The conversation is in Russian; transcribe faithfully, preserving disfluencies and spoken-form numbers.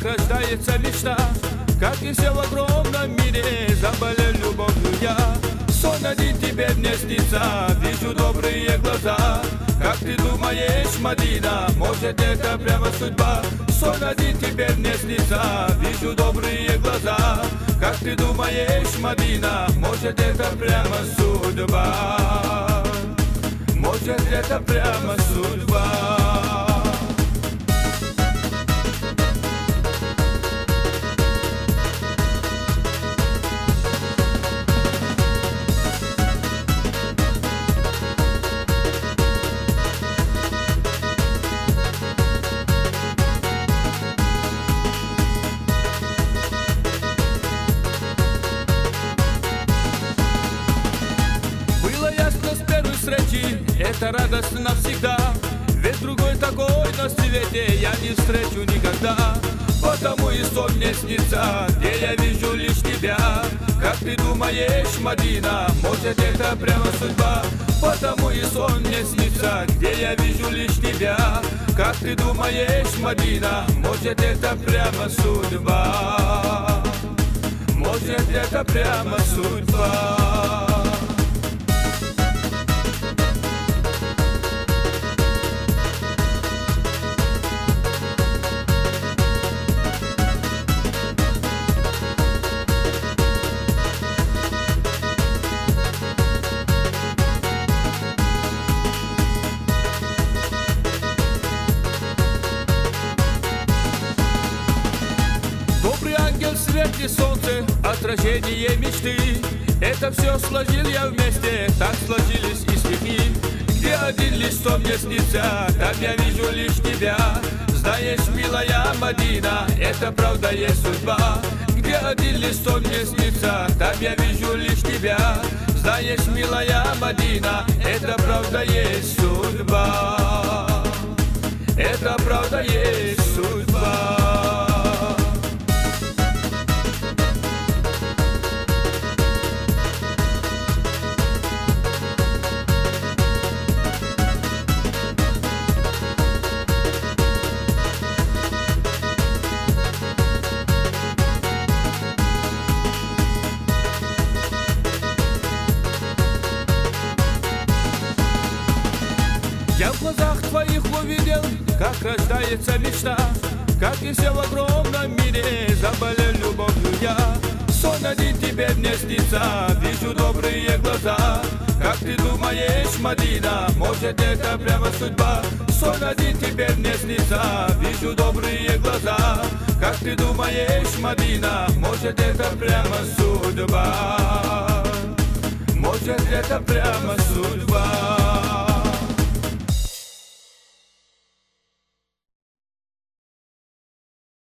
рождается мечта, как и все в огромном мире, заболел любовью я. Сон один теперь мне снится, вижу добрые глаза. Как ты думаешь, Мадина, может это прямо судьба? Сон один теперь мне снится, вижу добрые глаза. Как ты думаешь, Мадина, может это прямо судьба? Может это прямо судьба? Это радостно навсегда, ведь другой такой на свете я не встречу никогда. Потому и сон мне снится, где я вижу лишь тебя. Как ты думаешь, Мадина, может это прямо судьба? Потому и сон мне снится, где я вижу лишь тебя. Как ты думаешь, Мадина, может это прямо судьба? Может это прямо судьба? В свете солнца, отражение мечты. Это все сложил я вместе, так сложились и стихи. Где один лишь сон мне снится, там я вижу лишь тебя. Знаешь, милая Мадина, это правда есть судьба. Где один лишь сон мне снится, там я вижу лишь тебя. Знаешь, милая Мадина, это правда есть судьба. Это правда есть судьба. Я в глазах твоих увидел, как рождается мечта, как и все в огромном мире, заболел любовью я. Сон один теперь мне снится, вижу добрые глаза. Как ты думаешь, Мадина, может это прямо судьба? Сон один теперь мне снится, вижу добрые глаза. Как ты думаешь, Мадина, может это прямо судьба? Может это прямо судьба?